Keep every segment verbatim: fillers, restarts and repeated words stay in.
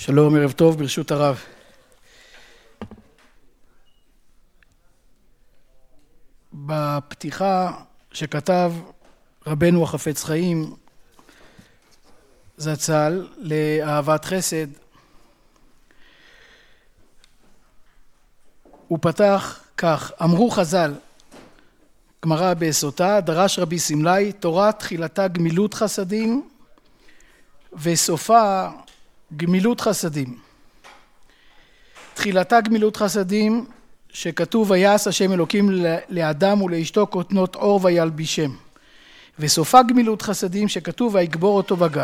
שלום, ערב טוב, ברשות הרב. בפתיחה שכתב רבנו החפץ חיים זצ"ל לאהבת חסד, הוא פתח כך: אמרו חז"ל, גמרא בסוטה, דרש רבי סמלי, תורה תחילתה גמילות חסדים וסופה גמילות חסדים. תחילתה גמילות חסדים שכתוב ויעש השם אלוקים לאדם ולאשתו כותנות עור וילבישם, וסופה גמילות חסדים שכתוב ויגבור אותו בגיא.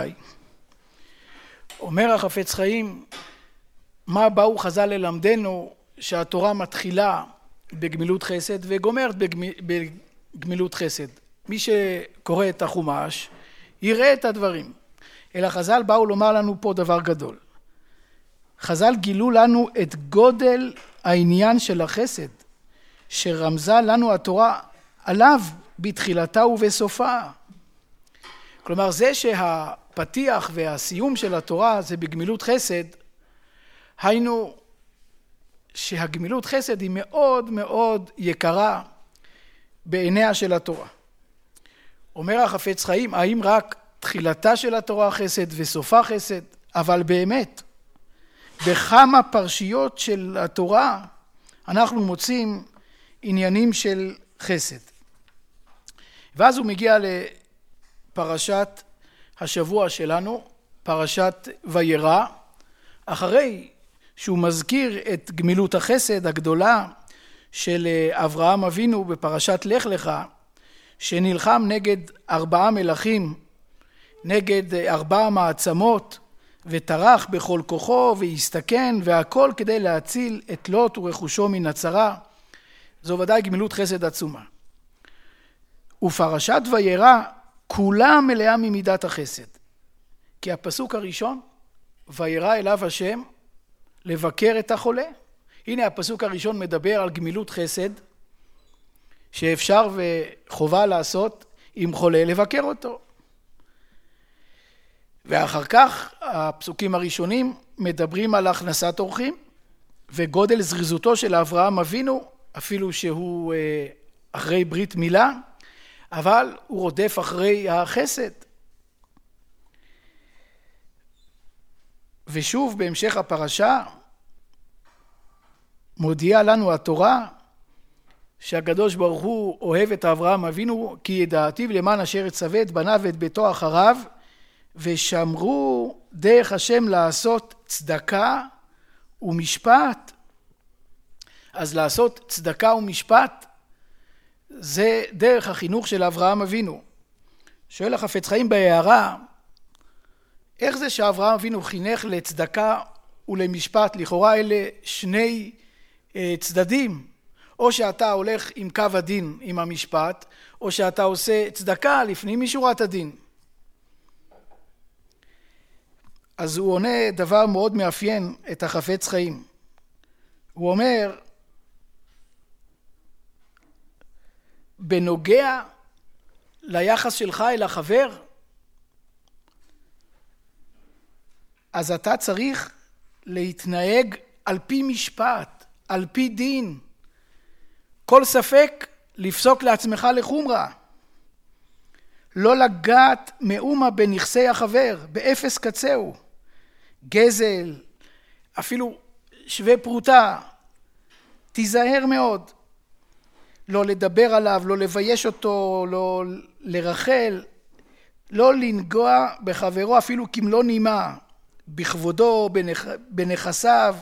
אומר החפץ חיים, מה באו חז"ל ללמדנו? שהתורה מתחילה בגמילות חסד וגומרת בגמילות חסד. מי שקורא את החומש יראה את הדברים. אלא חז"ל באו לומר לנו פה דבר גדול. חז"ל גילו לנו את גודל העניין של החסד, שרמזה לנו התורה עליו בתחילתה ובסופה. כלומר, זה שהפתיח והסיום של התורה זה בגמילות חסד, היינו שהגמילות חסד היא מאוד מאוד יקרה בעיניה של התורה. אומר החפץ חיים, האם רק תחילתה של התורה חסד וסופה חסד? אבל באמת, בכמה פרשיות של התורה אנחנו מוצאים עניינים של חסד. ואז הוא מגיע לפרשת השבוע שלנו, פרשת וירא, אחרי שהוא מזכיר את גמילות החסד הגדולה של אברהם אבינו בפרשת לך לך, שנלחם נגד ארבעה מלכים, נגד ארבע מעצמות, וטרח בכל כוחו והסתכן, והכל כדי להציל את לוט ורכושו מן הצרה. זו ודאי גמילות חסד עצומה. ופרשת וירא כולה מלאה ממידת החסד. כי הפסוק הראשון, וירא אליו השם לבקר את החולה. הנה הפסוק הראשון מדבר על גמילות חסד, שאפשר וחובה לעשות עם חולה לבקר אותו. ואחר כך הפסוקים הראשונים מדברים על הכנסת אורחים וגודל זריזותו של אברהם אבינו, אפילו שהוא אחרי ברית מילה, אבל הוא רודף אחרי החסד. ושוב בהמשך הפרשה מודיעה לנו התורה שהקדוש ברוך הוא אוהב את אברהם אבינו, כי ידעתיו למען אשר יצווה את בניו ואת ביתו אחריו, ושמרו דרך השם לעשות צדקה ומשפט. אז לעשות צדקה ומשפט זה דרך החינוך של אברהם אבינו. שואל החפץ חיים בהערה, איך זה שאברהם אבינו חינך לצדקה ולמשפט? לכאורה אלה שני צדדים, או שאתה הולך עם קו הדין עם המשפט, או שאתה עושה צדקה לפנים משורת הדין. אז הוא עונה דבר מאוד מאפיין את החפץ חיים. הוא אומר, בנוגע ליחס שלך אל החבר, אז אתה צריך להתנהג על פי משפט, על פי דין. כל ספק לפסוק לעצמך לחומרה. לא לגעת מאומה בנכסי החבר, באפס קצהו. גזל, אפילו שווה פרוטה, תיזהר מאוד. לא לדבר עליו, לא לבייש אותו, לא לרחל, לא לנגוע בחברו אפילו כמלוא נימה, בכבודו, בנכ... בנכסיו.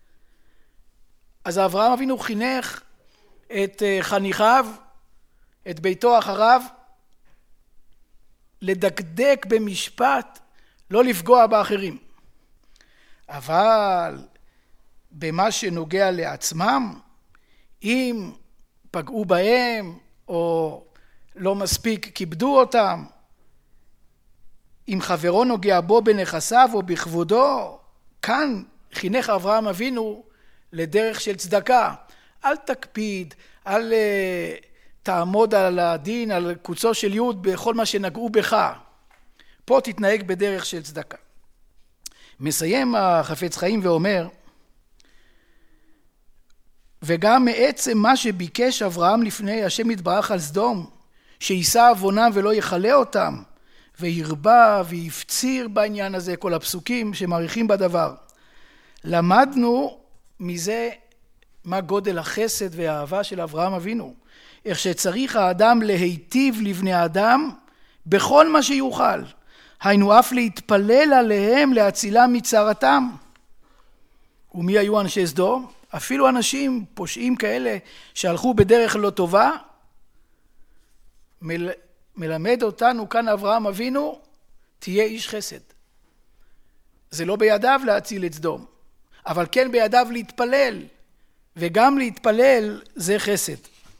אז אברהם אבינו חינך את חניכיו, את ביתו אחריו, לדקדק במשפט, לא לפגוע באחרים. אבל במה שנוגע לעצמם, אם פגעו בהם או לא מספיק כיבדו אותם, אם חברו נוגע בו בנכסיו או בכבודו, כאן חינך אברהם אבינו לדרך של צדקה. אל תקפיד, אל תעמוד על הדין, על קוצו של יוד בכל מה שנגעו בך. פה תתנהג בדרך של צדקה. מסיים החפץ חיים ואומר, וגם מעצם מה שביקש אברהם לפני השם יתברך על סדום, שיישא עוונם ולא יכלה אותם, והרבה והפציר בעניין הזה, כל הפסוקים שמעריכים בדבר. למדנו מזה מה גודל החסד והאהבה של אברהם אבינו, איך שצריך האדם להיטיב לבני האדם בכל מה שיוכל, היינו אף להתפלל עליהם להצילם מצרתם. ומי היו אנשי סדום? אפילו אנשים פושעים כאלה שהלכו בדרך לא טובה. מל... מלמד אותנו כאן אברהם אבינו, תהיה איש חסד. זה לא בידיו להציל את סדום, אבל כן בידיו להתפלל, וגם להתפלל זה חסד.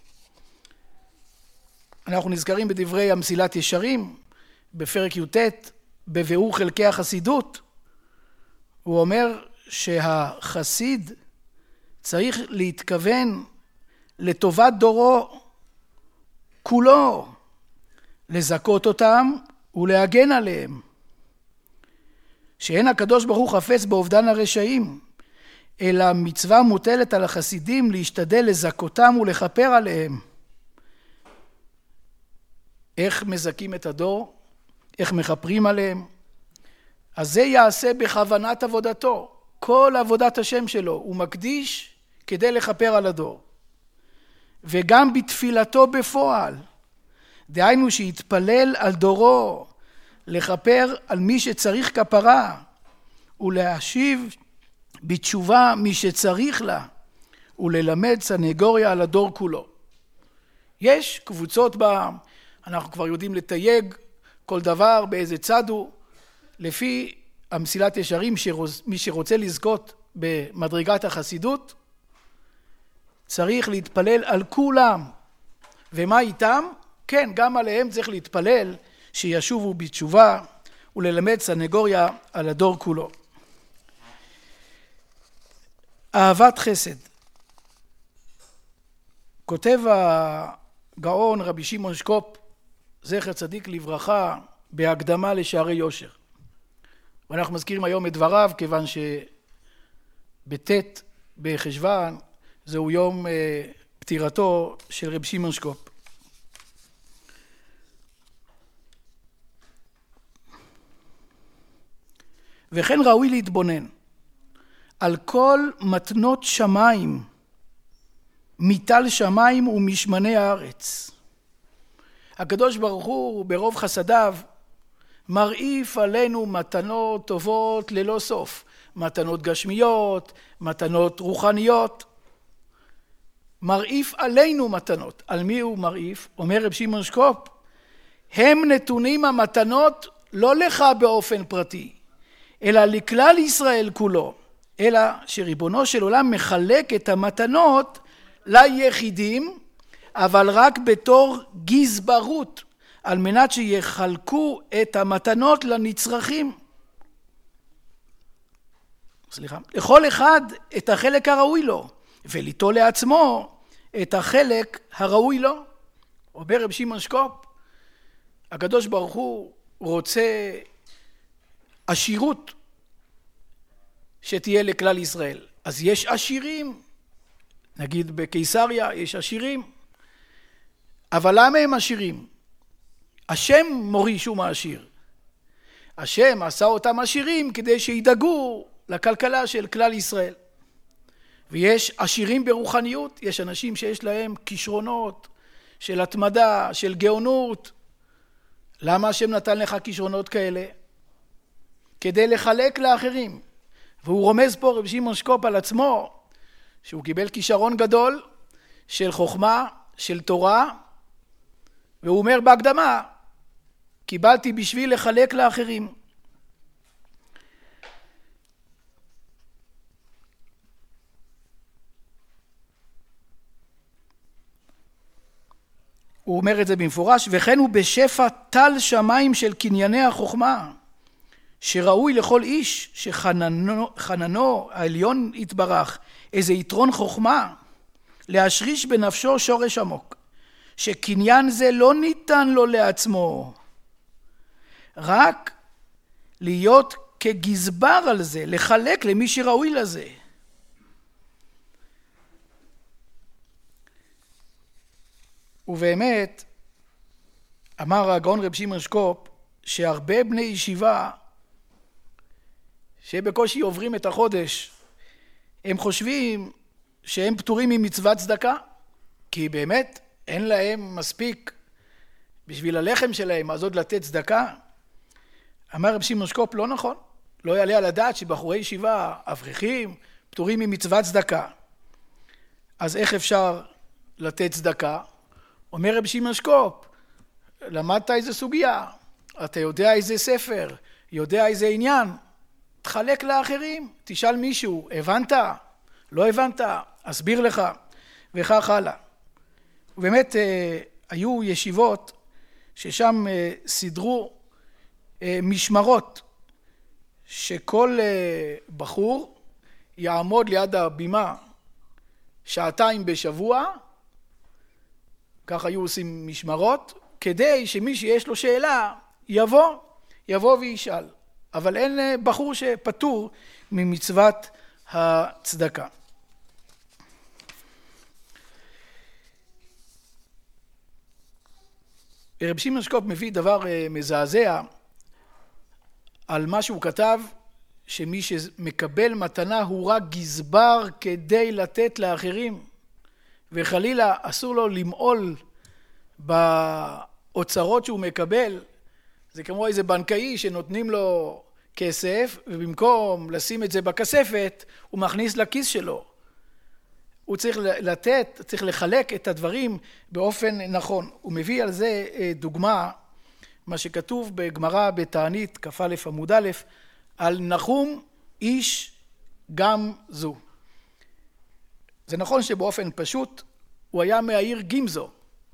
אנחנו נזכרים בדברי המסילת ישרים, בפרק י"ט, בביאור חלקי החסידות. הוא אומר שהחסיד צריך להתכוון לטובת דורו כולו, לזכות אותם ולהגן עליהם. שאין הקדוש ברוך הוא חפץ באובדן הרשעים, אלא מצווה מוטלת על החסידים להשתדל לזכותם ולכפר עליהם. איך מזכים את הדור? איך מכפרים עליהם? אז זה יעשה בכוונת עבודתו. כל עבודת השם שלו הוא מקדיש כדי לכפר על הדור. וגם בתפילתו בפועל. דהיינו שיתפלל על דורו, לכפר על מי שצריך כפרה, ולהשיב בתשובה מי שצריך לה, וללמד סנגוריה על הדור כולו. יש קבוצות בעם, אנחנו כבר יודעים לתייג כל דבר באיזה צד הוא, לפי המסילת ישרים, מי שרוצה לזכות במדרגת החסידות, צריך להתפלל על כולם. ומה איתם? כן, גם עליהם צריך להתפלל שישובו בתשובה וללמד סנגוריה על הדור כולו. אהבת חסד. כותב הגאון רבי שמעון שקופ, זכר צדיק לברכה, בהקדמה לשערי יושר. ואנחנו מזכירים היום את דבריו, כיוון שבט' בחשוון זהו יום פטירתו של רבי שמעון שקופ. וכן ראוי להתבונן על כל מתנות שמיים, מטל שמיים ומשמני הארץ. הקדוש ברוך הוא ברוב חסדיו מרעיף עלינו מתנות טובות ללא סוף, מתנות גשמיות, מתנות רוחניות. מרעיף עלינו מתנות. על מי הוא מרעיף? אומר רב שמעון שקופ, הם נתונים המתנות לא לך באופן פרטי, אלא לכלל ישראל כולו, אלא שריבונו של עולם מחלק את המתנות ליחידים, אבל רק בתור גזברות, על מנת שיחלקו את המתנות לנצרכים. סליחה. לכל אחד את החלק הראוי לו, וליטול לעצמו את החלק הראוי לו. אומר רב שמעון שקופ, הקדוש ברוך הוא רוצה עשירות שתהיה לכלל ישראל. אז יש עשירים, נגיד בקיסריה יש עשירים, אבל למה הם עשירים? השם מוריש ומעשיר. השם עשה אותם עשירים כדי שידאגו לכלכלה של כלל ישראל. ויש עשירים ברוחניות, יש אנשים שיש להם כישרונות של התמדה, של גאונות. למה השם נתן לך כישרונות כאלה? כדי לחלק לאחרים. והוא רומז פה רב שמעון שקופ על עצמו, שהוא קיבל כישרון גדול של חוכמה, של תורה, והוא אומר בהקדמה, קיבלתי בשביל לחלק לאחרים. הוא אומר את זה במפורש, וכן הוא בשפע טל שמיים של קנייני החוכמה, שראוי לכל איש שחננו חננו העליון יתברך איזה יתרון חוכמה, להשריש בנפשו שורש עמוק, שקניין זה לא ניתן לו לעצמו, רק להיות כגזבר על זה, לחלק למי שראוי לזה. ובאמת, אמר הגאון רב שמעון שקופ, שהרבה בני ישיבה, שבקושי עוברים את החודש, הם חושבים שהם פטורים ממצוות צדקה, כי באמת אין להם מספיק בשביל הלחם שלהם, אז עוד לתת צדקה. אמר רב שמעון שקופ, לא נכון. לא יעלה על הדעת שבחורי ישיבה, אברכים, פטורים ממצוות צדקה. אז איך אפשר לתת צדקה? אומר רב שמעון שקופ, למדת איזה סוגיה, אתה יודע איזה ספר, יודע איזה עניין, תחלק לאחרים, תשאל מישהו, הבנת? לא הבנת? אסביר לך, וכך הלאה. ובאמת היו ישיבות ששם סידרו משמרות, שכל בחור יעמוד ליד הבימה שעתיים בשבוע, כך היו עושים משמרות, כדי שמי שיש לו שאלה יבוא, יבוא וישאל. אבל אין בחור שפטור ממצוות הצדקה. רב שמעון שקופ מביא דבר מזעזע על מה שהוא כתב, שמי שמקבל מתנה הוא רק גזבר כדי לתת לאחרים, וחלילה אסור לו למעול באוצרות שהוא מקבל. זה כמו איזה בנקאי שנותנים לו כסף, ובמקום לשים את זה בכספת, הוא מכניס לכיס שלו. הוא צריך לתת, צריך לחלק את הדברים באופן נכון. הוא מביא על זה דוגמה, מה שכתוב בגמרא בתענית כ"א עמוד א', על נחום איש גם זו. זה נכון שבאופן פשוט הוא היה מהעיר גמזו,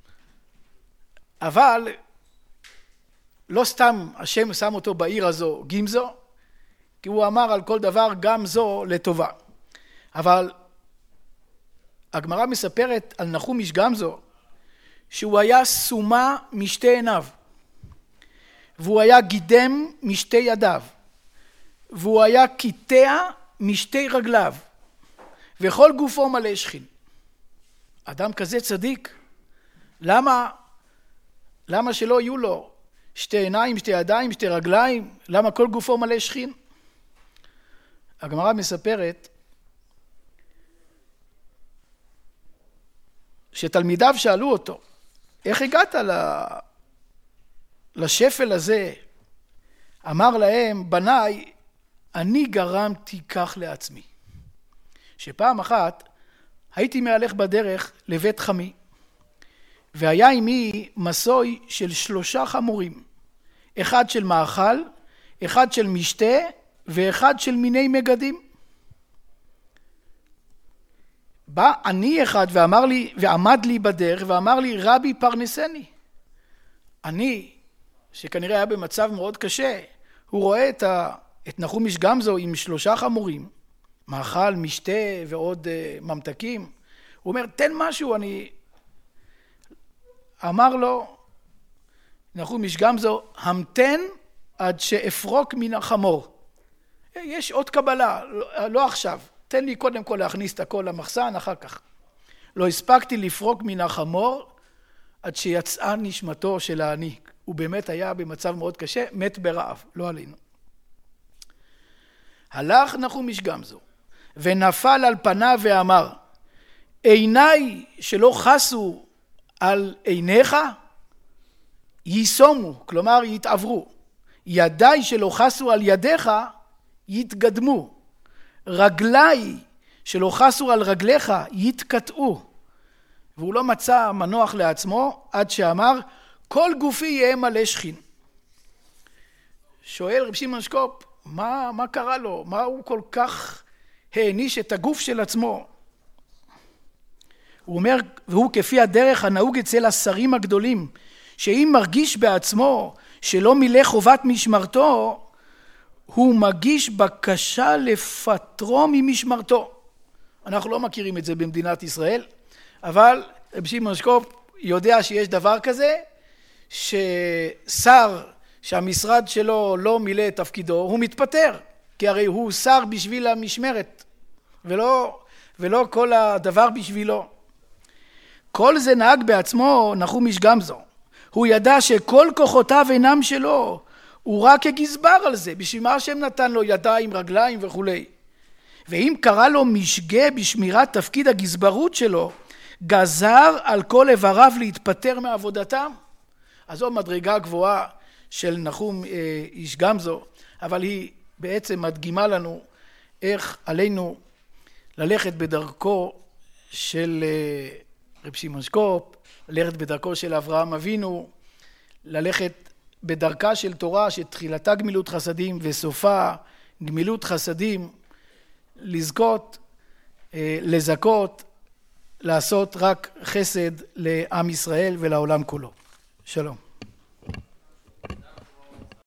אבל לא סתם השם שם אותו בעיר הזו גמזו, כי הוא אמר על כל דבר גם זו לטובה. אבל הגמרא מספרת על נחום איש גמזו שהוא היה סומה משתי עיניו, והוא היה גידם משתי ידיו, והוא היה קיטע משתי רגליו, וכל גופו מלא שחין. אדם כזה צדיק, למה, למה שלא יהיו לו שתי עיניים, שתי ידיים, שתי רגליים? למה כל גופו מלא שחין? הגמרא מספרת שתלמידיו שאלו אותו, איך הגעת לשפל הזה? אמר להם, בניי, אני גרמתי כך לעצמי. שפעם אחת הייתי מהלך בדרך לבית חמי, והיה עימי מסוי של שלושה חמורים, אחד של מאכל, אחד של משתה, ואחד של מיני מגדים. בא אני אחד ואמר לי, ועמד לי בדרך ואמר לי, רבי פרנסני. אני, שכנראה היה במצב מאוד קשה, הוא רואה את, ה, את נחום איש גמזו עם שלושה חמורים, מאכל, משתה ועוד uh, ממתקים. הוא אומר, תן משהו, אני... אמר לו, נחום איש גמזו, המתן עד שאפרוק מן החמור. יש עוד קבלה, לא, לא עכשיו. תן לי קודם כל להכניס את הכל למחסן, אחר כך. לא הספקתי לפרוק מן החמור עד שיצאה נשמתו של העני. הוא באמת היה במצב מאוד קשה, מת ברעב, לא עלינו. הלך נחום איש גמזו ונפל על פניו ואמר, עיניי שלא חסו על עיניך ייסומו, כלומר יתעברו. ידיי שלא חסו על ידיך יתגדמו. רגליי שלא חסו על רגליך יתקטעו. והוא לא מצא מנוח לעצמו עד שאמר, כל גופי יהיה מלא שכין. שואל רב שמעון שקופ, מה, מה קרה לו? מה הוא כל כך העניש את הגוף של עצמו? הוא אומר, והוא כפי הדרך הנהוג אצל השרים הגדולים, שאם מרגיש בעצמו שלא מילא חובת משמרתו, הוא מגיש בקשה לפטרו ממשמרתו. אנחנו לא מכירים את זה במדינת ישראל, אבל רב שמעון שקופ יודע שיש דבר כזה, ששר שהמשרד שלו לא מילא את תפקידו, הוא מתפטר, כי הרי הוא שר בשביל המשמרת, ולא, ולא כל הדבר בשבילו. כל זה נהג בעצמו נחום איש גמזו. הוא ידע שכל כוחותיו אינם שלו, הוא רק כגזבר על זה, בשביל מה השם נתן לו ידיים, רגליים וכולי. ואם קרא לו משגה בשמירת תפקיד הגזברות שלו, גזר על כל איבריו להתפטר מעבודתם. אז זו מדרגה גבוהה של נחום איש גמזו, אבל היא בעצם מדגימה לנו איך עלינו ללכת בדרכו של רב שמעון שקופ, ללכת בדרכו של אברהם אבינו, ללכת בדרכה של תורה שתחילתה גמילות חסדים וסופה גמילות חסדים, לזכות, לזכות, לעשות רק חסד לעם ישראל ולעולם כולו. שלום.